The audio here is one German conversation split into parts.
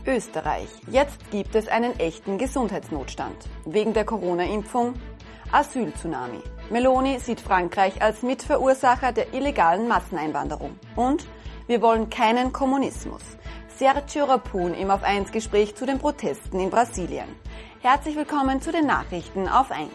Österreich. Jetzt gibt es einen echten Gesundheitsnotstand. Wegen der Corona-Impfung? Asyl-Tsunami. Meloni sieht Frankreich als Mitverursacher der illegalen Masseneinwanderung. Und wir wollen keinen Kommunismus. Sergio Rapun im Auf 1 Gespräch zu den Protesten in Brasilien. Herzlich willkommen zu den Nachrichten auf 1.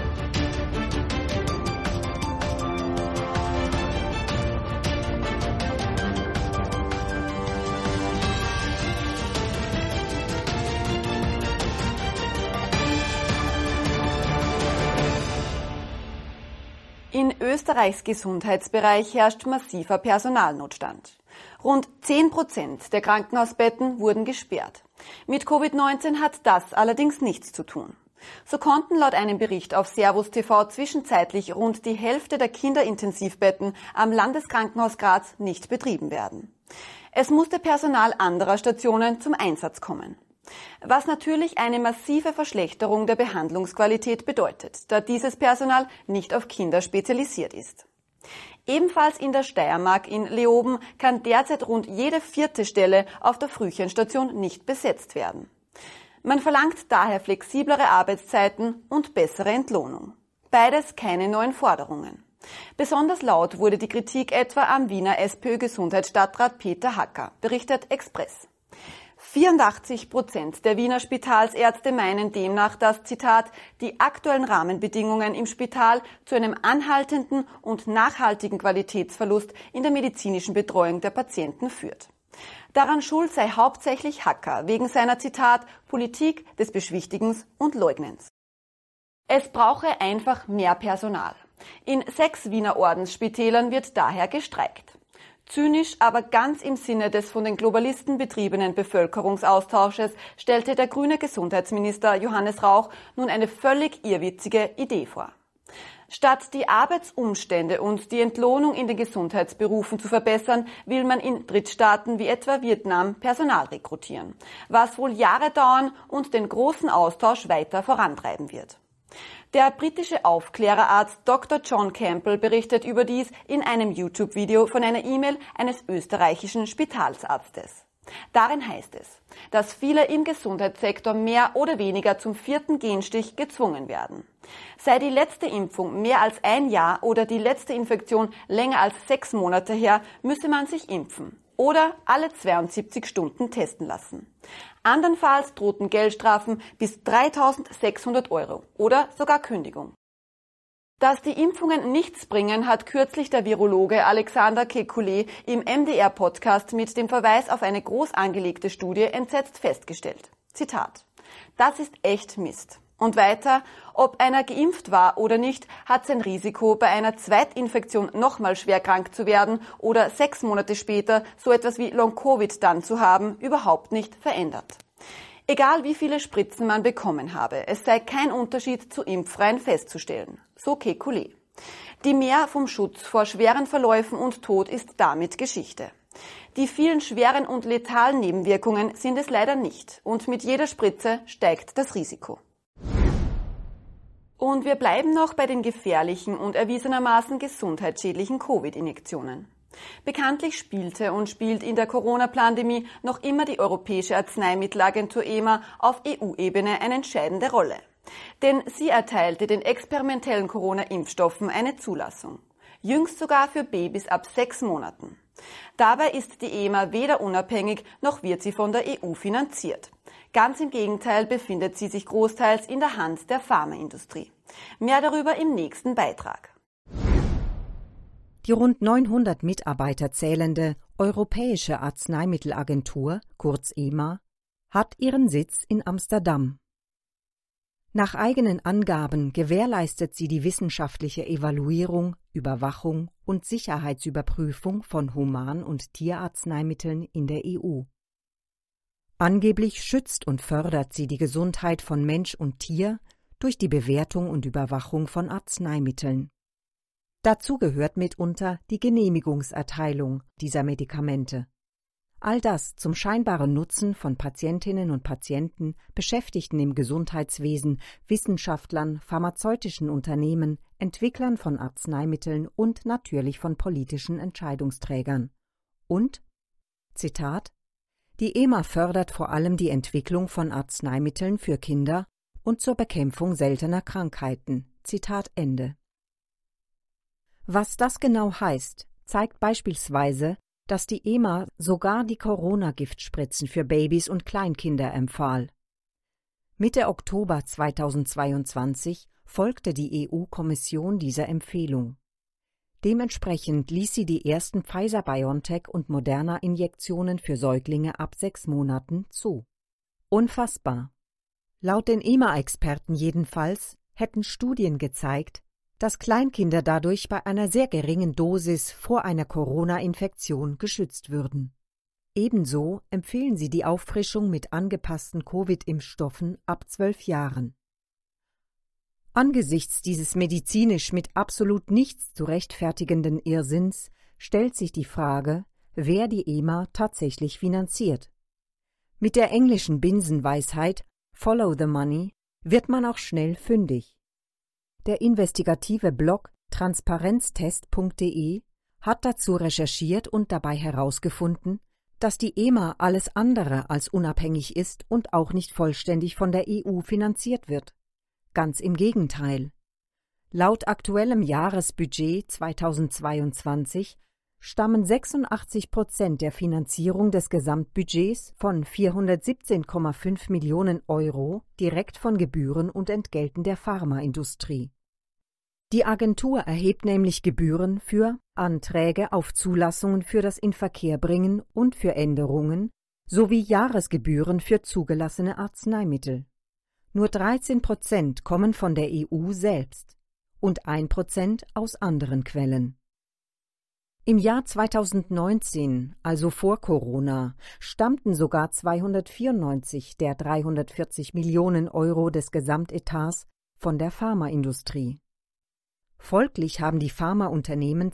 In Österreichs Gesundheitsbereich herrscht massiver Personalnotstand. Rund 10% der Krankenhausbetten wurden gesperrt. Mit Covid-19 hat das allerdings nichts zu tun. So konnten laut einem Bericht auf Servus TV zwischenzeitlich rund die Hälfte der Kinderintensivbetten am Landeskrankenhaus Graz nicht betrieben werden. Es musste Personal anderer Stationen zum Einsatz kommen. Was natürlich eine massive Verschlechterung der Behandlungsqualität bedeutet, da dieses Personal nicht auf Kinder spezialisiert ist. Ebenfalls in der Steiermark in Leoben kann derzeit rund jede 4. Stelle auf der Frühchenstation nicht besetzt werden. Man verlangt daher flexiblere Arbeitszeiten und bessere Entlohnung. Beides keine neuen Forderungen. Besonders laut wurde die Kritik etwa am Wiener SPÖ-Gesundheitsstadtrat Peter Hacker, berichtet Express. 84% der Wiener Spitalsärzte meinen demnach, dass, Zitat, die aktuellen Rahmenbedingungen im Spital zu einem anhaltenden und nachhaltigen Qualitätsverlust in der medizinischen Betreuung der Patienten führt. Daran schuld sei hauptsächlich Hacker wegen seiner, Zitat, Politik des Beschwichtigens und Leugnens. Es brauche einfach mehr Personal. In 6 Wiener Ordensspitälern wird daher gestreikt. Zynisch, aber ganz im Sinne des von den Globalisten betriebenen Bevölkerungsaustausches stellte der grüne Gesundheitsminister Johannes Rauch nun eine völlig irrwitzige Idee vor. Statt die Arbeitsumstände und die Entlohnung in den Gesundheitsberufen zu verbessern, will man in Drittstaaten wie etwa Vietnam Personal rekrutieren, was wohl Jahre dauern und den großen Austausch weiter vorantreiben wird. Der britische Aufklärerarzt Dr. John Campbell berichtet überdies in einem YouTube-Video von einer E-Mail eines österreichischen Spitalsarztes. Darin heißt es, dass viele im Gesundheitssektor mehr oder weniger zum 4. Genstich gezwungen werden. Sei die letzte Impfung mehr als 1 Jahr oder die letzte Infektion länger als 6 Monate her, müsse man sich impfen oder alle 72 Stunden testen lassen. Andernfalls drohten Geldstrafen bis 3.600 € oder sogar Kündigung. Dass die Impfungen nichts bringen, hat kürzlich der Virologe Alexander Kekulé im MDR-Podcast mit dem Verweis auf eine groß angelegte Studie entsetzt festgestellt. Zitat: Das ist echt Mist. Und weiter, ob einer geimpft war oder nicht, hat sein Risiko, bei einer Zweitinfektion nochmal schwer krank zu werden oder 6 Monate später so etwas wie Long-Covid dann zu haben, überhaupt nicht verändert. Egal wie viele Spritzen man bekommen habe, es sei kein Unterschied zu Impffreien festzustellen, so Kekulé. Die Mehr vom Schutz vor schweren Verläufen und Tod ist damit Geschichte. Die vielen schweren und letalen Nebenwirkungen sind es leider nicht und mit jeder Spritze steigt das Risiko. Und wir bleiben noch bei den gefährlichen und erwiesenermaßen gesundheitsschädlichen Covid-Injektionen. Bekanntlich spielte und spielt in der Corona-Pandemie noch immer die Europäische Arzneimittelagentur EMA auf EU-Ebene eine entscheidende Rolle. Denn sie erteilte den experimentellen Corona-Impfstoffen eine Zulassung. Jüngst sogar für Babys ab 6 Monaten. Dabei ist die EMA weder unabhängig, noch wird sie von der EU finanziert. Ganz im Gegenteil befindet sie sich großteils in der Hand der Pharmaindustrie. Mehr darüber im nächsten Beitrag. Die rund 900 Mitarbeiter zählende Europäische Arzneimittelagentur, kurz EMA, hat ihren Sitz in Amsterdam. Nach eigenen Angaben gewährleistet sie die wissenschaftliche Evaluierung, Überwachung und Sicherheitsüberprüfung von Human- und Tierarzneimitteln in der EU. Angeblich schützt und fördert sie die Gesundheit von Mensch und Tier durch die Bewertung und Überwachung von Arzneimitteln. Dazu gehört mitunter die Genehmigungserteilung dieser Medikamente. All das zum scheinbaren Nutzen von Patientinnen und Patienten, Beschäftigten im Gesundheitswesen, Wissenschaftlern, pharmazeutischen Unternehmen, Entwicklern von Arzneimitteln und natürlich von politischen Entscheidungsträgern. Und, Zitat, Die EMA fördert vor allem die Entwicklung von Arzneimitteln für Kinder und zur Bekämpfung seltener Krankheiten. Zitat Ende. Was das genau heißt, zeigt beispielsweise, dass die EMA sogar die Corona-Giftspritzen für Babys und Kleinkinder empfahl. Mitte Oktober 2022 folgte die EU-Kommission dieser Empfehlung. Dementsprechend ließ sie die ersten Pfizer-BioNTech- und Moderna-Injektionen für Säuglinge ab 6 Monaten zu. Unfassbar. Laut den EMA-Experten jedenfalls hätten Studien gezeigt, dass Kleinkinder dadurch bei einer sehr geringen Dosis vor einer Corona-Infektion geschützt würden. Ebenso empfehlen sie die Auffrischung mit angepassten Covid-Impfstoffen ab 12 Jahren. Angesichts dieses medizinisch mit absolut nichts zu rechtfertigenden Irrsinns stellt sich die Frage, wer die EMA tatsächlich finanziert. Mit der englischen Binsenweisheit Follow the Money wird man auch schnell fündig. Der investigative Blog transparenztest.de hat dazu recherchiert und dabei herausgefunden, dass die EMA alles andere als unabhängig ist und auch nicht vollständig von der EU finanziert wird. Ganz im Gegenteil. Laut aktuellem Jahresbudget 2022 stammen 86% der Finanzierung des Gesamtbudgets von 417,5 Millionen Euro direkt von Gebühren und Entgelten der Pharmaindustrie. Die Agentur erhebt nämlich Gebühren für Anträge auf Zulassungen für das Inverkehrbringen und für Änderungen sowie Jahresgebühren für zugelassene Arzneimittel. Nur 13% kommen von der EU selbst und 1% aus anderen Quellen. Im Jahr 2019, also vor Corona, stammten sogar 294 der 340 Millionen Euro des Gesamtetats von der Pharmaindustrie. Folglich haben die Pharmaunternehmen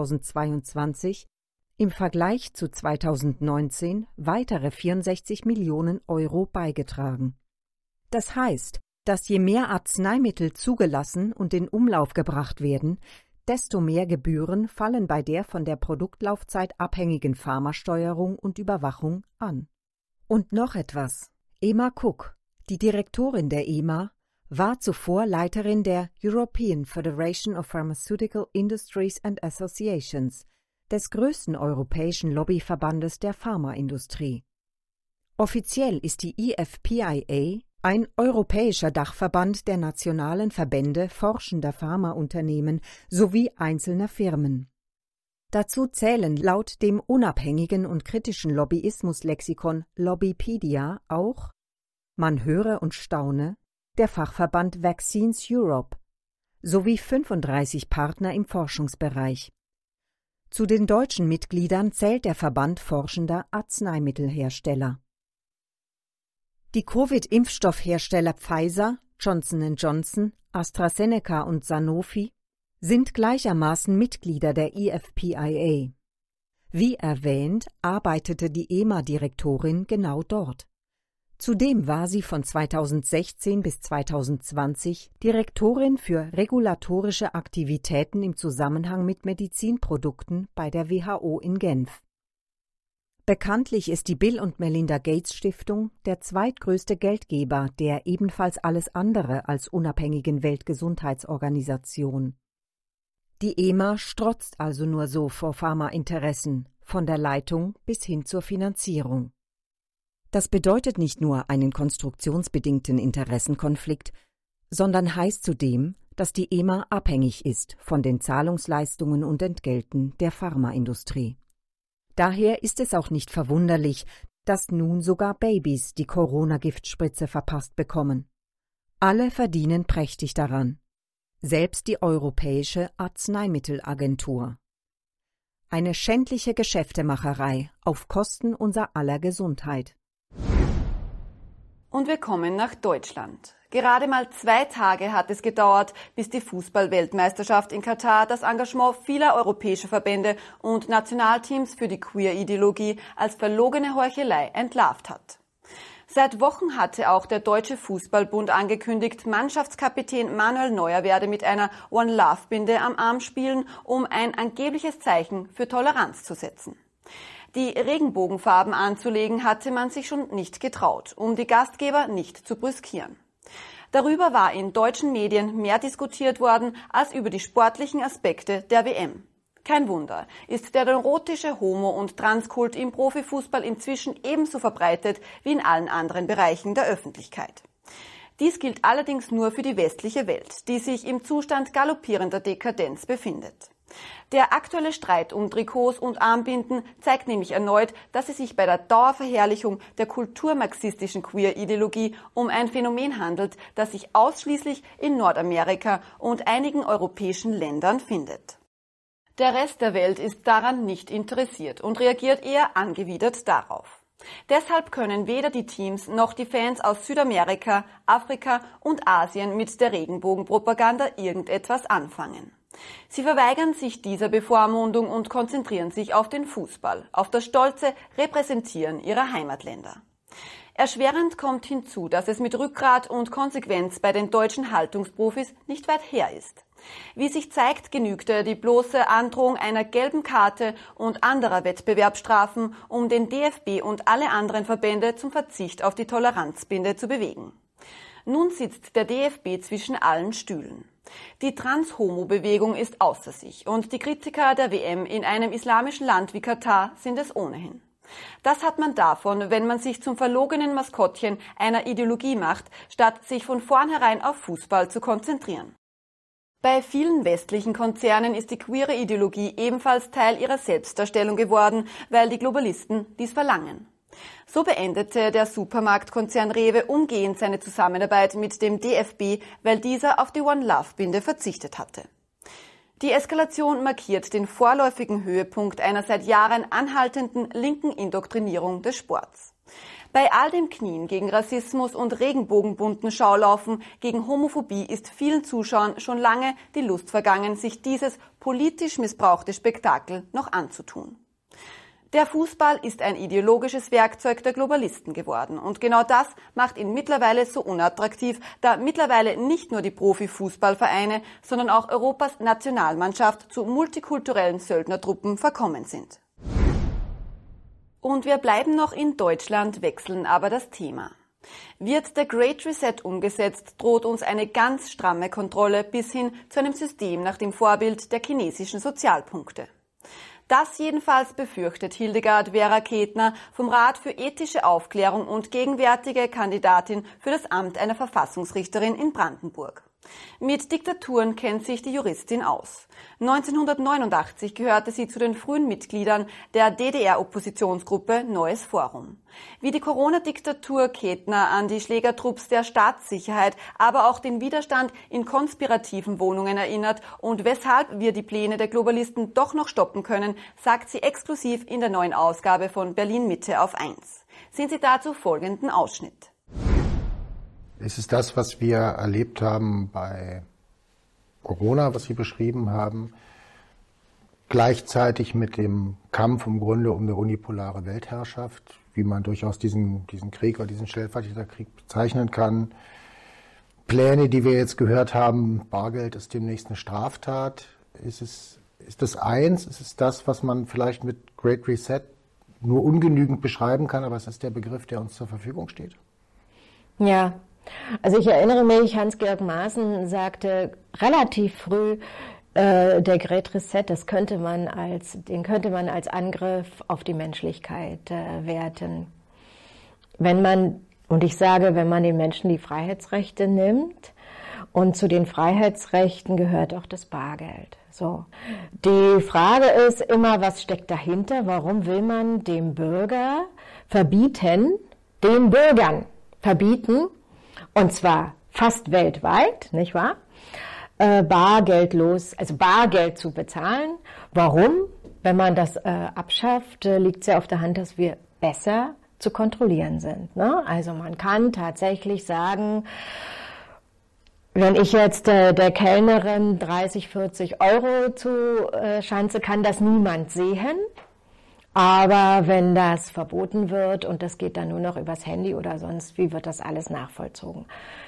2022 im Vergleich zu 2019 weitere 64 Millionen Euro beigetragen. Das heißt, dass je mehr Arzneimittel zugelassen und in Umlauf gebracht werden, desto mehr Gebühren fallen bei der von der Produktlaufzeit abhängigen Pharmasteuerung und Überwachung an. Und noch etwas. Emma Cook, die Direktorin der EMA, war zuvor Leiterin der European Federation of Pharmaceutical Industries and Associations, des größten europäischen Lobbyverbandes der Pharmaindustrie. Offiziell ist die EFPIA ein europäischer Dachverband der nationalen Verbände forschender Pharmaunternehmen sowie einzelner Firmen. Dazu zählen laut dem unabhängigen und kritischen Lobbyismus-Lexikon Lobbypedia auch, man höre und staune, der Fachverband Vaccines Europe sowie 35 Partner im Forschungsbereich. Zu den deutschen Mitgliedern zählt der Verband forschender Arzneimittelhersteller. Die Covid-Impfstoffhersteller Pfizer, Johnson & Johnson, AstraZeneca und Sanofi sind gleichermaßen Mitglieder der EFPIA. Wie erwähnt, arbeitete die EMA-Direktorin genau dort. Zudem war sie von 2016 bis 2020 Direktorin für regulatorische Aktivitäten im Zusammenhang mit Medizinprodukten bei der WHO in Genf. Bekanntlich ist die Bill und Melinda Gates Stiftung der zweitgrößte Geldgeber der ebenfalls alles andere als unabhängigen Weltgesundheitsorganisation. Die EMA strotzt also nur so vor Pharmainteressen, von der Leitung bis hin zur Finanzierung. Das bedeutet nicht nur einen konstruktionsbedingten Interessenkonflikt, sondern heißt zudem, dass die EMA abhängig ist von den Zahlungsleistungen und Entgelten der Pharmaindustrie. Daher ist es auch nicht verwunderlich, dass nun sogar Babys die Corona-Giftspritze verpasst bekommen. Alle verdienen prächtig daran. Selbst die Europäische Arzneimittelagentur. Eine schändliche Geschäftemacherei auf Kosten unser aller Gesundheit. Und wir kommen nach Deutschland. Gerade mal 2 Tage hat es gedauert, bis die Fußball-Weltmeisterschaft in Katar das Engagement vieler europäischer Verbände und Nationalteams für die Queer-Ideologie als verlogene Heuchelei entlarvt hat. Seit Wochen hatte auch der Deutsche Fußballbund angekündigt, Mannschaftskapitän Manuel Neuer werde mit einer One-Love-Binde am Arm spielen, um ein angebliches Zeichen für Toleranz zu setzen. Die Regenbogenfarben anzulegen hatte man sich schon nicht getraut, um die Gastgeber nicht zu brüskieren. Darüber war in deutschen Medien mehr diskutiert worden als über die sportlichen Aspekte der WM. Kein Wunder, ist der neurotische Homo- und Transkult im Profifußball inzwischen ebenso verbreitet wie in allen anderen Bereichen der Öffentlichkeit. Dies gilt allerdings nur für die westliche Welt, die sich im Zustand galoppierender Dekadenz befindet. Der aktuelle Streit um Trikots und Armbinden zeigt nämlich erneut, dass es sich bei der Dauerverherrlichung der kulturmarxistischen Queer-Ideologie um ein Phänomen handelt, das sich ausschließlich in Nordamerika und einigen europäischen Ländern findet. Der Rest der Welt ist daran nicht interessiert und reagiert eher angewidert darauf. Deshalb können weder die Teams noch die Fans aus Südamerika, Afrika und Asien mit der Regenbogenpropaganda irgendetwas anfangen. Sie verweigern sich dieser Bevormundung und konzentrieren sich auf den Fußball, auf das stolze Repräsentieren ihrer Heimatländer. Erschwerend kommt hinzu, dass es mit Rückgrat und Konsequenz bei den deutschen Haltungsprofis nicht weit her ist. Wie sich zeigt, genügte die bloße Androhung einer gelben Karte und anderer Wettbewerbsstrafen, um den DFB und alle anderen Verbände zum Verzicht auf die Toleranzbinde zu bewegen. Nun sitzt der DFB zwischen allen Stühlen. Die Trans-Homo-Bewegung ist außer sich und die Kritiker der WM in einem islamischen Land wie Katar sind es ohnehin. Das hat man davon, wenn man sich zum verlogenen Maskottchen einer Ideologie macht, statt sich von vornherein auf Fußball zu konzentrieren. Bei vielen westlichen Konzernen ist die queere Ideologie ebenfalls Teil ihrer Selbstdarstellung geworden, weil die Globalisten dies verlangen. So beendete der Supermarktkonzern Rewe umgehend seine Zusammenarbeit mit dem DFB, weil dieser auf die One-Love-Binde verzichtet hatte. Die Eskalation markiert den vorläufigen Höhepunkt einer seit Jahren anhaltenden linken Indoktrinierung des Sports. Bei all dem Knien gegen Rassismus und regenbogenbunten Schaulaufen gegen Homophobie ist vielen Zuschauern schon lange die Lust vergangen, sich dieses politisch missbrauchte Spektakel noch anzutun. Der Fußball ist ein ideologisches Werkzeug der Globalisten geworden und genau das macht ihn mittlerweile so unattraktiv, da mittlerweile nicht nur die Profifußballvereine, sondern auch Europas Nationalmannschaft zu multikulturellen Söldnertruppen verkommen sind. Und wir bleiben noch in Deutschland, wechseln aber das Thema. Wird der Great Reset umgesetzt, droht uns eine ganz stramme Kontrolle bis hin zu einem System nach dem Vorbild der chinesischen Sozialpunkte. Das jedenfalls befürchtet Hildegard Vera Ketner vom Rat für ethische Aufklärung und gegenwärtige Kandidatin für das Amt einer Verfassungsrichterin in Brandenburg. Mit Diktaturen kennt sich die Juristin aus. 1989 gehörte sie zu den frühen Mitgliedern der DDR-Oppositionsgruppe Neues Forum. Wie die Corona-Diktatur Ketner an die Schlägertrupps der Staatssicherheit, aber auch den Widerstand in konspirativen Wohnungen erinnert und weshalb wir die Pläne der Globalisten doch noch stoppen können, sagt sie exklusiv in der neuen Ausgabe von Berlin Mitte auf 1. Sehen Sie dazu folgenden Ausschnitt. Es ist das, was wir erlebt haben bei Corona, was Sie beschrieben haben, gleichzeitig mit dem Kampf im Grunde um eine unipolare Weltherrschaft, wie man durchaus diesen Krieg oder diesen Stellvertreterkrieg bezeichnen kann. Pläne, die wir jetzt gehört haben, Bargeld ist demnächst eine Straftat. Ist das eins? Ist es das, was man vielleicht mit Great Reset nur ungenügend beschreiben kann, aber es ist der Begriff, der uns zur Verfügung steht? Ja. Also ich erinnere mich, Hans-Georg Maaßen sagte relativ früh, der Great Reset, den könnte man als Angriff auf die Menschlichkeit werten. Wenn man den Menschen die Freiheitsrechte nimmt, und zu den Freiheitsrechten gehört auch das Bargeld. So. Die Frage ist immer, was steckt dahinter? Warum will man dem Bürger verbieten, den Bürgern verbieten, und zwar fast weltweit, nicht wahr? Bargeld zu bezahlen. Warum? Wenn man das abschafft, liegt es ja auf der Hand, dass wir besser zu kontrollieren sind. Ne? Also man kann tatsächlich sagen, wenn ich jetzt der Kellnerin 30, 40 Euro zuschanze, kann das niemand sehen. Aber wenn das verboten wird und das geht dann nur noch übers Handy oder sonst, wie wird das alles nachvollzogen?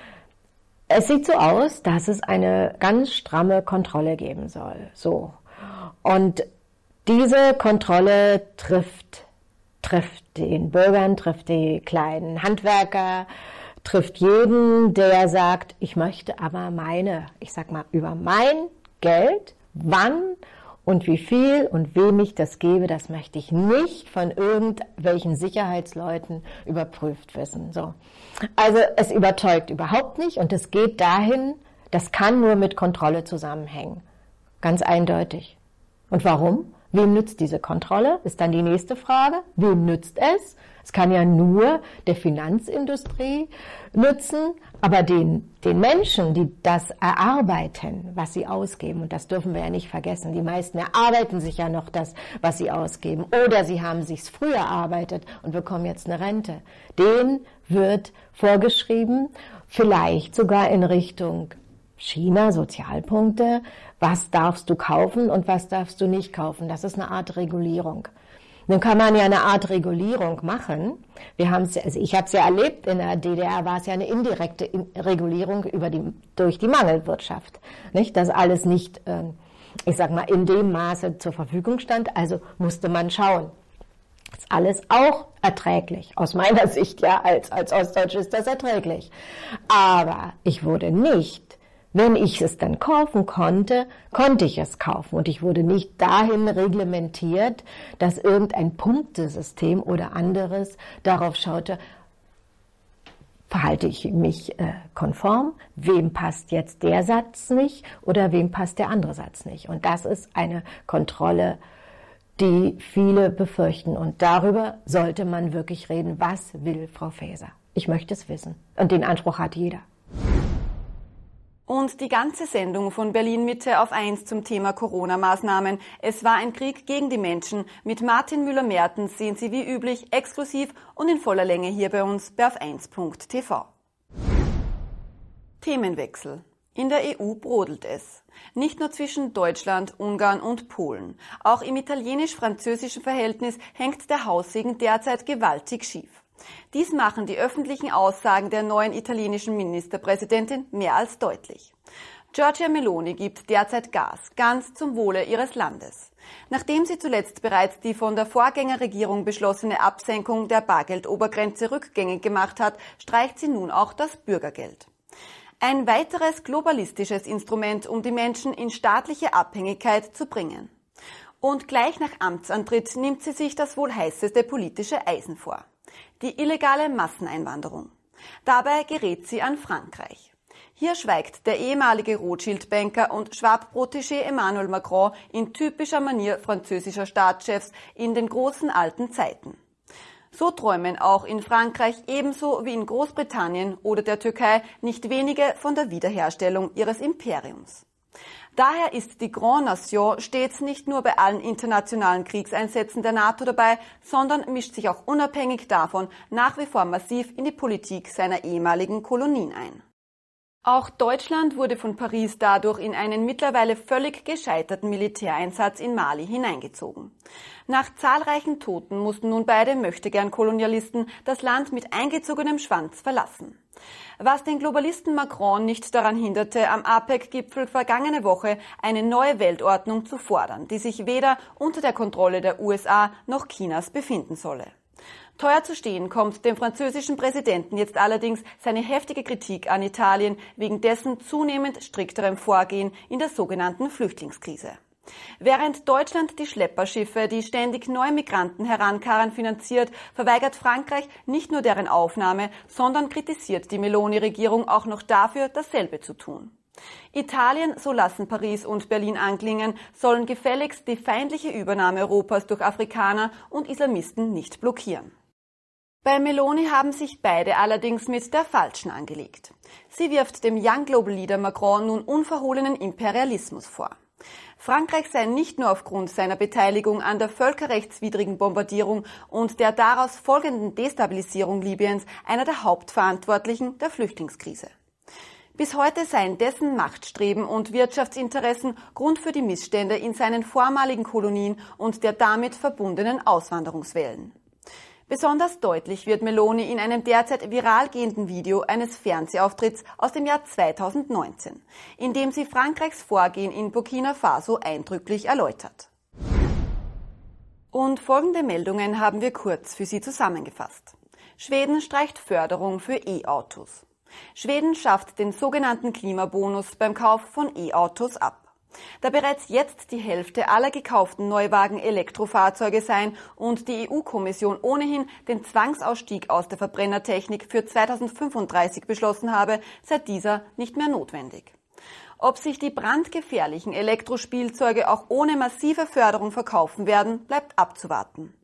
Es sieht so aus, dass es eine ganz stramme Kontrolle geben soll. So. Und diese Kontrolle trifft trifft den Bürgern, trifft die kleinen Handwerker, trifft jeden, der sagt, ich möchte aber über mein Geld, wann und wie viel und wem ich das gebe, das möchte ich nicht von irgendwelchen Sicherheitsleuten überprüft wissen. So. Also es überzeugt überhaupt nicht und es geht dahin, das kann nur mit Kontrolle zusammenhängen. Ganz eindeutig. Und warum? Wem nützt diese Kontrolle? Ist dann die nächste Frage. Wem nützt es? Es kann ja nur der Finanzindustrie nützen, aber den Menschen, die das erarbeiten, was sie ausgeben, und das dürfen wir ja nicht vergessen, die meisten erarbeiten sich ja noch das, was sie ausgeben, oder sie haben sich's früher erarbeitet und bekommen jetzt eine Rente. Denen wird vorgeschrieben, vielleicht sogar in Richtung China, Sozialpunkte, was darfst du kaufen und was darfst du nicht kaufen. Das ist eine Art Regulierung. Nun kann man ja eine Art Regulierung machen. Ich habe es ja erlebt, in der DDR war es ja eine indirekte Regulierung durch die Mangelwirtschaft. Nicht? Dass alles nicht, in dem Maße zur Verfügung stand, also musste man schauen. Das ist alles auch erträglich. Aus meiner Sicht, ja, als Ostdeutsche ist das erträglich. Aber ich wurde nicht, wenn ich es dann kaufen konnte, konnte ich es kaufen. Und ich wurde nicht dahin reglementiert, dass irgendein Punktesystem oder anderes darauf schaute, verhalte ich mich konform, wem passt jetzt der Satz nicht oder wem passt der andere Satz nicht. Und das ist eine Kontrolle, die viele befürchten. Und darüber sollte man wirklich reden. Was will Frau Faeser? Ich möchte es wissen. Und den Anspruch hat jeder. Und die ganze Sendung von Berlin Mitte auf 1 zum Thema Corona-Maßnahmen. Es war ein Krieg gegen die Menschen. Mit Martin Müller-Mertens sehen Sie wie üblich exklusiv und in voller Länge hier bei uns bei auf1.tv. Themenwechsel. In der EU brodelt es. Nicht nur zwischen Deutschland, Ungarn und Polen. Auch im italienisch-französischen Verhältnis hängt der Haussegen derzeit gewaltig schief. Dies machen die öffentlichen Aussagen der neuen italienischen Ministerpräsidentin mehr als deutlich. Giorgia Meloni gibt derzeit Gas, ganz zum Wohle ihres Landes. Nachdem sie zuletzt bereits die von der Vorgängerregierung beschlossene Absenkung der Bargeldobergrenze rückgängig gemacht hat, streicht sie nun auch das Bürgergeld. Ein weiteres globalistisches Instrument, um die Menschen in staatliche Abhängigkeit zu bringen. Und gleich nach Amtsantritt nimmt sie sich das wohl heißeste politische Eisen vor. Die illegale Masseneinwanderung. Dabei gerät sie an Frankreich. Hier schweigt der ehemalige Rothschild-Banker und Schwab-Protégé Emmanuel Macron in typischer Manier französischer Staatschefs in den großen alten Zeiten. So träumen auch in Frankreich ebenso wie in Großbritannien oder der Türkei nicht wenige von der Wiederherstellung ihres Imperiums. Daher ist die Grande Nation stets nicht nur bei allen internationalen Kriegseinsätzen der NATO dabei, sondern mischt sich auch unabhängig davon nach wie vor massiv in die Politik seiner ehemaligen Kolonien ein. Auch Deutschland wurde von Paris dadurch in einen mittlerweile völlig gescheiterten Militäreinsatz in Mali hineingezogen. Nach zahlreichen Toten mussten nun beide Möchtegern-Kolonialisten das Land mit eingezogenem Schwanz verlassen. Was den Globalisten Macron nicht daran hinderte, am APEC-Gipfel vergangene Woche eine neue Weltordnung zu fordern, die sich weder unter der Kontrolle der USA noch Chinas befinden solle. Teuer zu stehen kommt dem französischen Präsidenten jetzt allerdings seine heftige Kritik an Italien wegen dessen zunehmend strikterem Vorgehen in der sogenannten Flüchtlingskrise. Während Deutschland die Schlepperschiffe, die ständig neue Migranten herankarren, finanziert, verweigert Frankreich nicht nur deren Aufnahme, sondern kritisiert die Meloni-Regierung auch noch dafür, dasselbe zu tun. Italien, so lassen Paris und Berlin anklingen, sollen gefälligst die feindliche Übernahme Europas durch Afrikaner und Islamisten nicht blockieren. Bei Meloni haben sich beide allerdings mit der Falschen angelegt. Sie wirft dem Young Global Leader Macron nun unverhohlenen Imperialismus vor. Frankreich sei nicht nur aufgrund seiner Beteiligung an der völkerrechtswidrigen Bombardierung und der daraus folgenden Destabilisierung Libyens einer der Hauptverantwortlichen der Flüchtlingskrise. Bis heute seien dessen Machtstreben und Wirtschaftsinteressen Grund für die Missstände in seinen vormaligen Kolonien und der damit verbundenen Auswanderungswellen. Besonders deutlich wird Meloni in einem derzeit viral gehenden Video eines Fernsehauftritt aus dem Jahr 2019, in dem sie Frankreichs Vorgehen in Burkina Faso eindrücklich erläutert. Und folgende Meldungen haben wir kurz für Sie zusammengefasst. Schweden streicht Förderung für E-Autos. Schweden schafft den sogenannten Klimabonus beim Kauf von E-Autos ab. Da bereits jetzt die Hälfte aller gekauften Neuwagen Elektrofahrzeuge seien und die EU-Kommission ohnehin den Zwangsausstieg aus der Verbrennertechnik für 2035 beschlossen habe, sei dieser nicht mehr notwendig. Ob sich die brandgefährlichen Elektrospielzeuge auch ohne massive Förderung verkaufen werden, bleibt abzuwarten.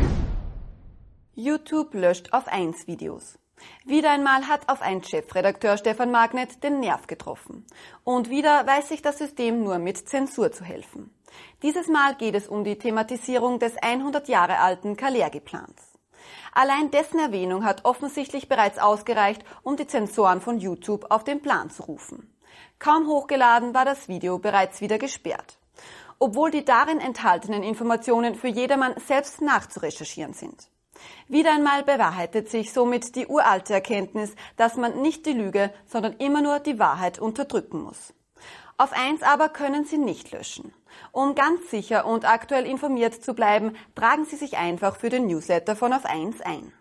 YouTube löscht auf 1 Videos. Wieder einmal hat auf 1 Chefredakteur Stefan Magnet den Nerv getroffen. Und wieder weiß sich das System nur mit Zensur zu helfen. Dieses Mal geht es um die Thematisierung des 100 Jahre alten Kalergi-Plans. Allein dessen Erwähnung hat offensichtlich bereits ausgereicht, um die Zensoren von YouTube auf den Plan zu rufen. Kaum hochgeladen war das Video bereits wieder gesperrt. Obwohl die darin enthaltenen Informationen für jedermann selbst nachzurecherchieren sind. Wieder einmal bewahrheitet sich somit die uralte Erkenntnis, dass man nicht die Lüge, sondern immer nur die Wahrheit unterdrücken muss. Auf 1 aber können Sie nicht löschen. Um ganz sicher und aktuell informiert zu bleiben, tragen Sie sich einfach für den Newsletter von Auf 1 ein.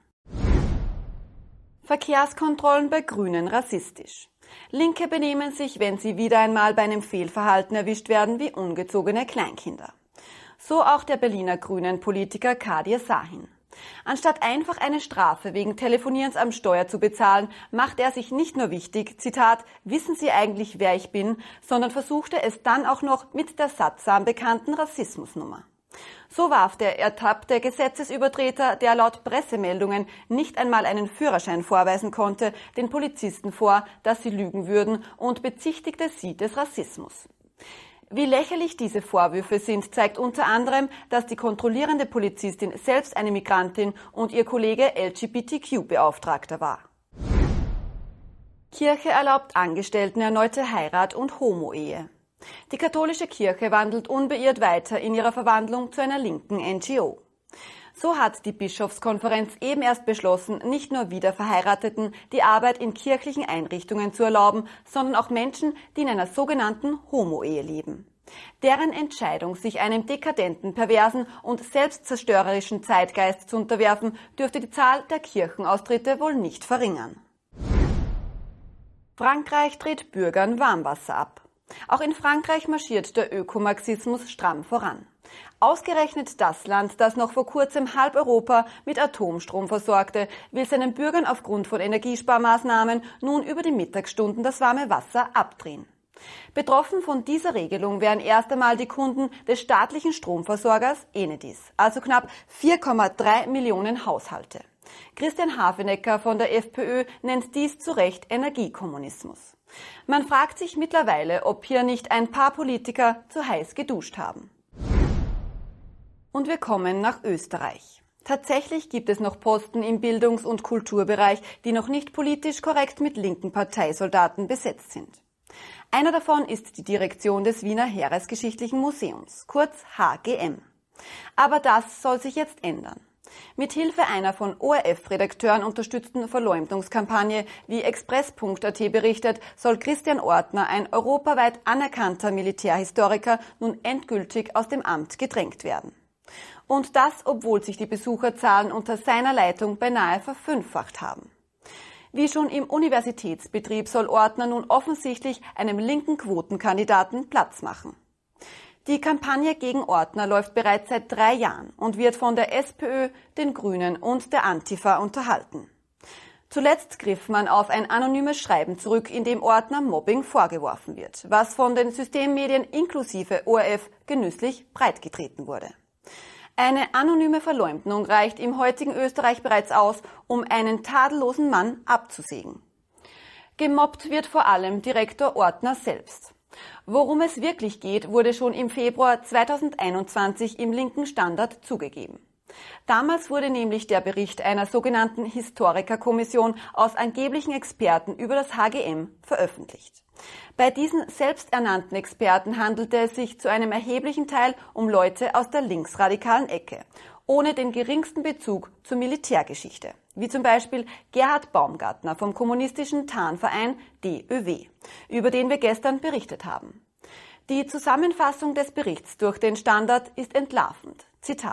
Verkehrskontrollen bei Grünen rassistisch. Linke benehmen sich, wenn sie wieder einmal bei einem Fehlverhalten erwischt werden, wie ungezogene Kleinkinder. So auch der Berliner Grünen-Politiker Kadir Sahin. Anstatt einfach eine Strafe wegen Telefonierens am Steuer zu bezahlen, machte er sich nicht nur wichtig, Zitat, wissen Sie eigentlich, wer ich bin, sondern versuchte es dann auch noch mit der sattsam bekannten Rassismusnummer. So warf der ertappte Gesetzesübertreter, der laut Pressemeldungen nicht einmal einen Führerschein vorweisen konnte, den Polizisten vor, dass sie lügen würden und bezichtigte sie des Rassismus. Wie lächerlich diese Vorwürfe sind, zeigt unter anderem, dass die kontrollierende Polizistin selbst eine Migrantin und ihr Kollege LGBTQ-Beauftragter war. Kirche erlaubt Angestellten erneute Heirat und Homo-Ehe. Die katholische Kirche wandelt unbeirrt weiter in ihrer Verwandlung zu einer linken NGO. So hat die Bischofskonferenz eben erst beschlossen, nicht nur Wiederverheirateten die Arbeit in kirchlichen Einrichtungen zu erlauben, sondern auch Menschen, die in einer sogenannten Homo-Ehe leben. Deren Entscheidung, sich einem dekadenten, perversen und selbstzerstörerischen Zeitgeist zu unterwerfen, dürfte die Zahl der Kirchenaustritte wohl nicht verringern. Frankreich dreht Bürgern Warmwasser ab. Auch in Frankreich marschiert der Ökomarxismus stramm voran. Ausgerechnet das Land, das noch vor kurzem halb Europa mit Atomstrom versorgte, will seinen Bürgern aufgrund von Energiesparmaßnahmen nun über die Mittagsstunden das warme Wasser abdrehen. Betroffen von dieser Regelung wären erst einmal die Kunden des staatlichen Stromversorgers Enedis, also knapp 4,3 Millionen Haushalte. Christian Hafenecker von der FPÖ nennt dies zu Recht Energiekommunismus. Man fragt sich mittlerweile, ob hier nicht ein paar Politiker zu heiß geduscht haben. Und wir kommen nach Österreich. Tatsächlich gibt es noch Posten im Bildungs- und Kulturbereich, die noch nicht politisch korrekt mit linken Parteisoldaten besetzt sind. Einer davon ist die Direktion des Wiener Heeresgeschichtlichen Museums, kurz HGM. Aber das soll sich jetzt ändern. Mithilfe einer von ORF-Redakteuren unterstützten Verleumdungskampagne, wie Express.at berichtet, soll Christian Ortner, ein europaweit anerkannter Militärhistoriker, nun endgültig aus dem Amt gedrängt werden. Und das, obwohl sich die Besucherzahlen unter seiner Leitung beinahe verfünffacht haben. Wie schon im Universitätsbetrieb soll Ortner nun offensichtlich einem linken Quotenkandidaten Platz machen. Die Kampagne gegen Ortner läuft bereits seit 3 Jahren und wird von der SPÖ, den Grünen und der Antifa unterhalten. Zuletzt griff man auf ein anonymes Schreiben zurück, in dem Ortner Mobbing vorgeworfen wird, was von den Systemmedien inklusive ORF genüsslich breitgetreten wurde. Eine anonyme Verleumdung reicht im heutigen Österreich bereits aus, um einen tadellosen Mann abzusägen. Gemobbt wird vor allem Direktor Ortner selbst. Worum es wirklich geht, wurde schon im Februar 2021 im linken Standard zugegeben. Damals wurde nämlich der Bericht einer sogenannten Historikerkommission aus angeblichen Experten über das HGM veröffentlicht. Bei diesen selbsternannten Experten handelte es sich zu einem erheblichen Teil um Leute aus der linksradikalen Ecke, ohne den geringsten Bezug zur Militärgeschichte, wie zum Beispiel Gerhard Baumgartner vom kommunistischen Tarnverein DÖW, über den wir gestern berichtet haben. Die Zusammenfassung des Berichts durch den Standard ist entlarvend. Zitat: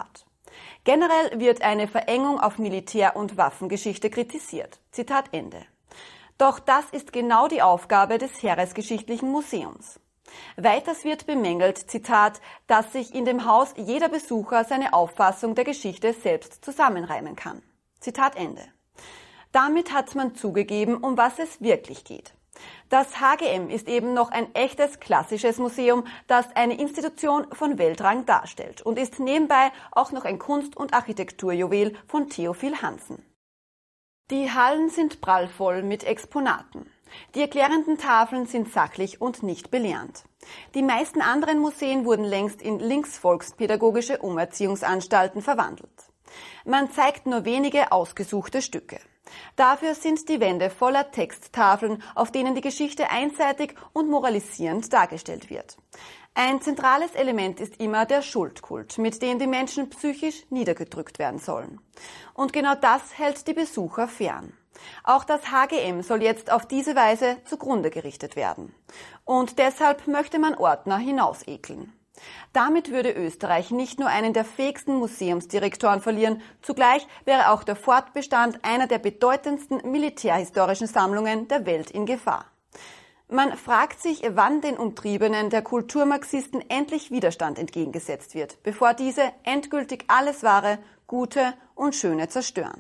Generell wird eine Verengung auf Militär- und Waffengeschichte kritisiert. Zitat Ende. Doch das ist genau die Aufgabe des Heeresgeschichtlichen Museums. Weiters wird bemängelt, Zitat, dass sich in dem Haus jeder Besucher seine Auffassung der Geschichte selbst zusammenreimen kann. Zitat Ende. Damit hat man zugegeben, um was es wirklich geht. Das HGM ist eben noch ein echtes klassisches Museum, das eine Institution von Weltrang darstellt und ist nebenbei auch noch ein Kunst- und Architekturjuwel von Theophil Hansen. Die Hallen sind prallvoll mit Exponaten. Die erklärenden Tafeln sind sachlich und nicht belehrend. Die meisten anderen Museen wurden längst in linksvolkspädagogische Umerziehungsanstalten verwandelt. Man zeigt nur wenige ausgesuchte Stücke. Dafür sind die Wände voller Texttafeln, auf denen die Geschichte einseitig und moralisierend dargestellt wird. Ein zentrales Element ist immer der Schuldkult, mit dem die Menschen psychisch niedergedrückt werden sollen. Und genau das hält die Besucher fern. Auch das HGM soll jetzt auf diese Weise zugrunde gerichtet werden. Und deshalb möchte man Ordner hinausekeln. Damit würde Österreich nicht nur einen der fähigsten Museumsdirektoren verlieren, zugleich wäre auch der Fortbestand einer der bedeutendsten militärhistorischen Sammlungen der Welt in Gefahr. Man fragt sich, wann den Umtriebenen der Kulturmarxisten endlich Widerstand entgegengesetzt wird, bevor diese endgültig alles Wahre, Gute und Schöne zerstören.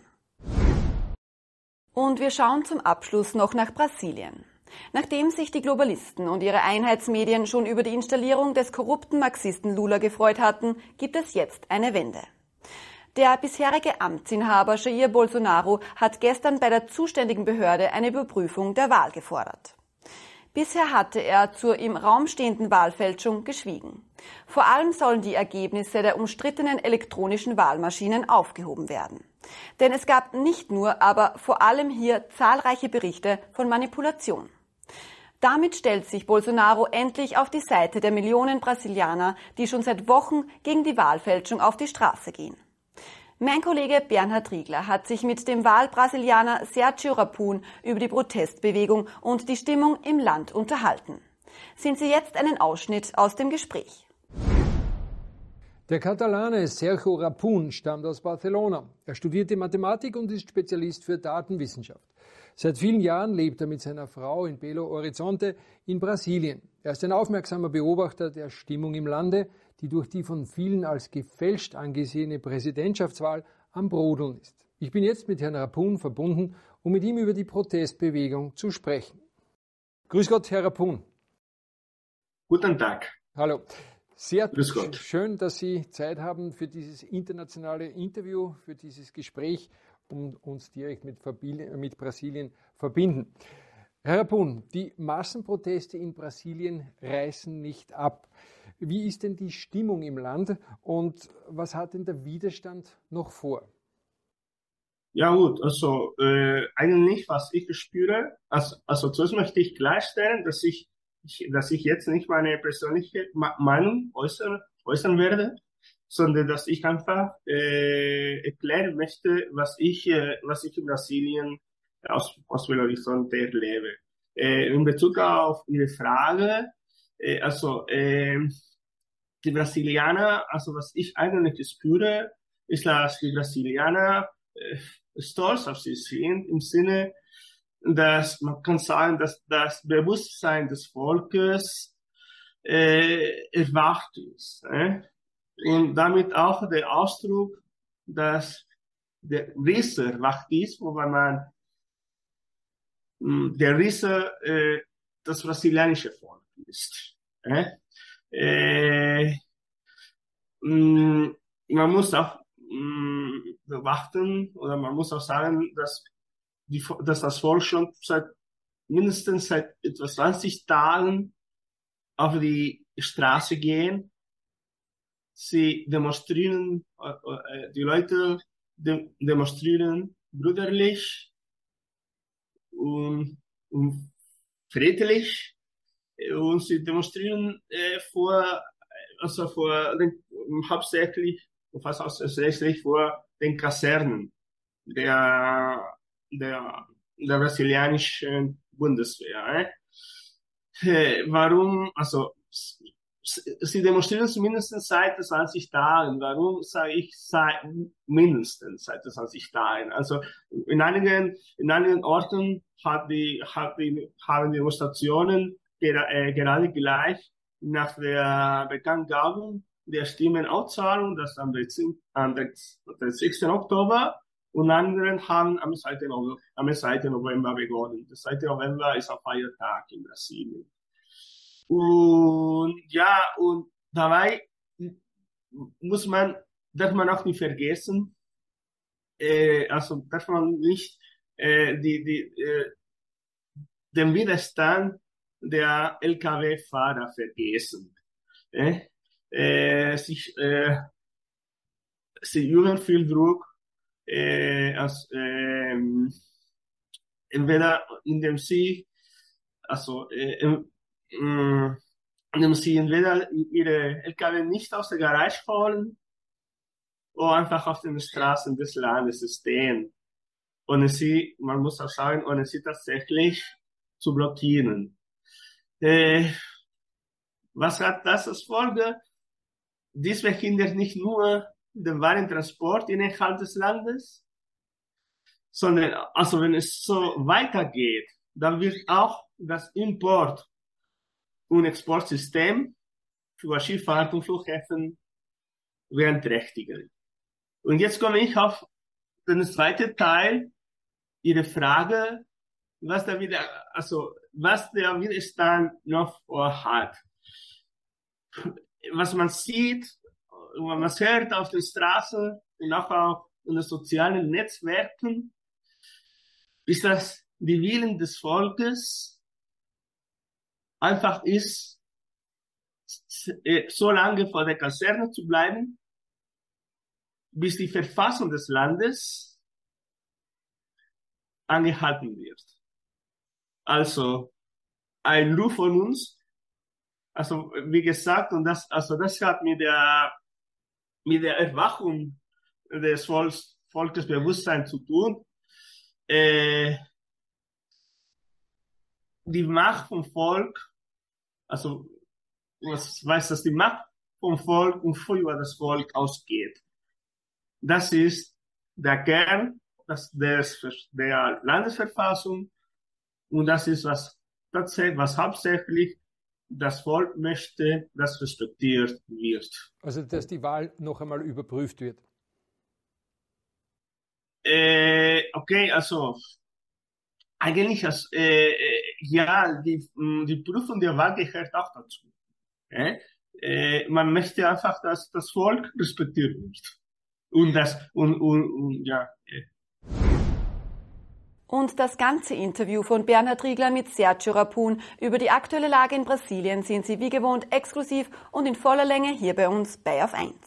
Und wir schauen zum Abschluss noch nach Brasilien. Nachdem sich die Globalisten und ihre Einheitsmedien schon über die Installierung des korrupten Marxisten Lula gefreut hatten, gibt es jetzt eine Wende. Der bisherige Amtsinhaber Jair Bolsonaro hat gestern bei der zuständigen Behörde eine Überprüfung der Wahl gefordert. Bisher hatte er zur im Raum stehenden Wahlfälschung geschwiegen. Vor allem sollen die Ergebnisse der umstrittenen elektronischen Wahlmaschinen aufgehoben werden. Denn es gab nicht nur, aber vor allem hier zahlreiche Berichte von Manipulation. Damit stellt sich Bolsonaro endlich auf die Seite der Millionen Brasilianer, die schon seit Wochen gegen die Wahlfälschung auf die Straße gehen. Mein Kollege Bernhard Riegler hat sich mit dem Wahlbrasilianer Sergio Rapun über die Protestbewegung und die Stimmung im Land unterhalten. Sehen Sie jetzt einen Ausschnitt aus dem Gespräch. Der Katalane Sergio Rapun stammt aus Barcelona. Er studierte Mathematik und ist Spezialist für Datenwissenschaft. Seit vielen Jahren lebt er mit seiner Frau in Belo Horizonte in Brasilien. Er ist ein aufmerksamer Beobachter der Stimmung im Lande, die durch die von vielen als gefälscht angesehene Präsidentschaftswahl am Brodeln ist. Ich bin jetzt mit Herrn Rapun verbunden, um mit ihm über die Protestbewegung zu sprechen. Grüß Gott, Herr Rapun. Guten Tag. Hallo. Sehr Grüß Gott. Schön, dass Sie Zeit haben für dieses internationale Interview, für dieses Gespräch, um uns direkt mit Brasilien verbinden. Herr Rapun, die Massenproteste in Brasilien reißen nicht ab. Wie ist denn die Stimmung im Land und was hat denn der Widerstand noch vor? Ja gut, also eigentlich, was ich spüre, also zuerst möchte ich klarstellen, dass ich jetzt nicht meine persönliche Meinung äußern werde, sondern dass ich einfach erklären möchte, was ich in Brasilien aus Belo Horizonte erlebe. In Bezug auf Ihre Frage, die Brasilianer, also was ich eigentlich spüre, ist, dass die Brasilianer stolz auf sie sind, im Sinne, dass man kann sagen, dass das Bewusstsein des Volkes erwacht ist. Und damit auch der Ausdruck, dass der Riese erwacht ist, wobei man der Riese das brasilianische Volk ist. Man muss auch beachten oder man muss auch sagen, dass das Volk schon mindestens seit etwa 20 Tagen auf die Straße gehen. Sie demonstrieren, die Leute demonstrieren brüderlich und friedlich und sie demonstrieren hauptsächlich und fast ausschließlich vor den Kasernen der brasilianischen Bundeswehr. Warum? Also sie demonstrieren zumindest seit 20 Tagen. Warum sage ich mindestens seit 20 Tagen? Also in einigen Orten haben die Demonstrationen gerade gleich nach der Bekanntgabe der Stimmenauszahlung, das am 6. Oktober, und anderen haben am 2. November begonnen. Der 2. November ist ein Feiertag in Brasilien. Und ja, und dabei darf man auch nicht vergessen, darf man nicht den Widerstand der Lkw-Fahrer vergessen. Sie üben viel Druck, entweder indem sie entweder ihre LKW nicht aus der Garage holen oder einfach auf den Straßen des Landes stehen. Man muss auch sagen, ohne sie tatsächlich zu blockieren. Was hat das als Folge? Dies verhindert nicht nur den Warentransport innerhalb des Landes, sondern also wenn es so weitergeht, dann wird auch das Import- und Exportsystem für Schifffahrt und Flughäfen beeinträchtigen. Und jetzt komme ich auf den zweiten Teil Ihrer Frage, was der Widerstand noch vorhat. Was man sieht, man hört auf den Straßen und auch in den sozialen Netzwerken, ist, dass die Willen des Volkes einfach ist, so lange vor der Kaserne zu bleiben, bis die Verfassung des Landes angehalten wird. Also ein Ruf von uns, also wie gesagt, und das hat mit der Erwachung des Volkesbewusstseins zu tun. Die Macht vom Volk, also was weiß, dass die Macht vom Volk und für das Volk ausgeht. Das ist der Kern der Landesverfassung und das ist was hauptsächlich das Volk möchte, dass respektiert wird. Also dass die Wahl noch einmal überprüft wird. Okay, also eigentlich, ja, die Prüfung der Wahl gehört auch dazu. Man möchte einfach, dass das Volk respektiert wird. Ja. Und das ganze Interview von Bernhard Riegler mit Sergio Rapun über die aktuelle Lage in Brasilien sehen Sie wie gewohnt exklusiv und in voller Länge hier bei uns bei Auf 1.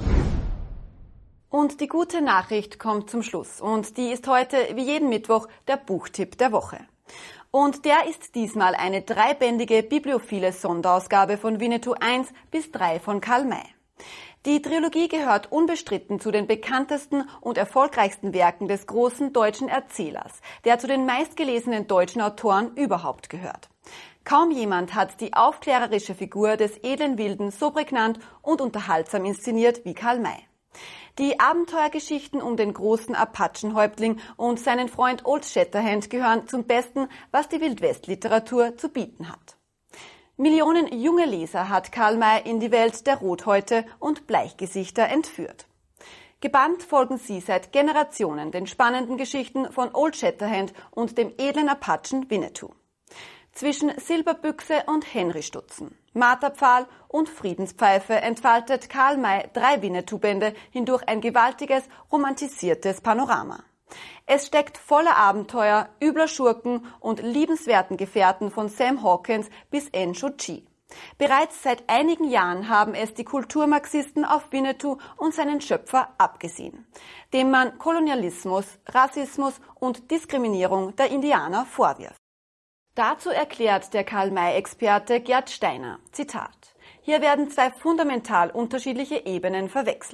Und die gute Nachricht kommt zum Schluss und die ist heute wie jeden Mittwoch der Buchtipp der Woche. Und der ist diesmal eine 3-bändige bibliophile Sonderausgabe von Winnetou 1 bis 3 von Karl May. Die Trilogie gehört unbestritten zu den bekanntesten und erfolgreichsten Werken des großen deutschen Erzählers, der zu den meistgelesenen deutschen Autoren überhaupt gehört. Kaum jemand hat die aufklärerische Figur des edlen Wilden so prägnant und unterhaltsam inszeniert wie Karl May. Die Abenteuergeschichten um den großen Apachenhäuptling und seinen Freund Old Shatterhand gehören zum Besten, was die Wildwest-Literatur zu bieten hat. Millionen junge Leser hat Karl May in die Welt der Rothäute und Bleichgesichter entführt. Gebannt folgen sie seit Generationen den spannenden Geschichten von Old Shatterhand und dem edlen Apachen Winnetou. Zwischen Silberbüchse und Henry-Stutzen, Marterpfahl und Friedenspfeife entfaltet Karl May 3 Winnetou-Bände hindurch ein gewaltiges, romantisiertes Panorama. Es steckt voller Abenteuer, übler Schurken und liebenswerten Gefährten von Sam Hawkins bis Ensho-Chi. Bereits seit einigen Jahren haben es die Kulturmarxisten auf Winnetou und seinen Schöpfer abgesehen, dem man Kolonialismus, Rassismus und Diskriminierung der Indianer vorwirft. Dazu erklärt der Karl-May-Experte Gerd Steiner, Zitat, hier werden 2 fundamental unterschiedliche Ebenen verwechselt.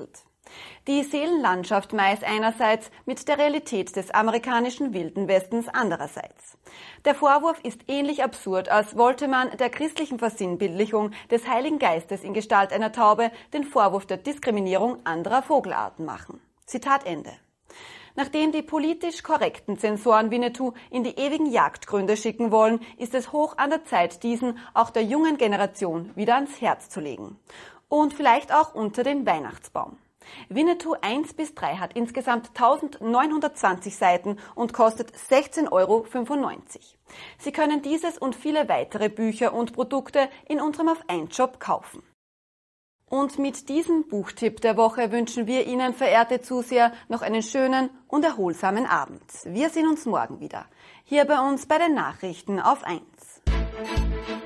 Die Seelenlandschaft Mais einerseits mit der Realität des amerikanischen Wilden Westens andererseits. Der Vorwurf ist ähnlich absurd, als wollte man der christlichen Versinnbildlichung des Heiligen Geistes in Gestalt einer Taube den Vorwurf der Diskriminierung anderer Vogelarten machen. Zitat Ende. Nachdem die politisch korrekten Zensoren Winnetou in die ewigen Jagdgründe schicken wollen, ist es hoch an der Zeit, diesen auch der jungen Generation wieder ans Herz zu legen. Und vielleicht auch unter den Weihnachtsbaum. Winnetou 1-3 hat insgesamt 1920 Seiten und kostet 16,95 €. Sie können dieses und viele weitere Bücher und Produkte in unserem Auf 1 Shop kaufen. Und mit diesem Buchtipp der Woche wünschen wir Ihnen, verehrte Zuseher, noch einen schönen und erholsamen Abend. Wir sehen uns morgen wieder, hier bei uns bei den Nachrichten auf 1.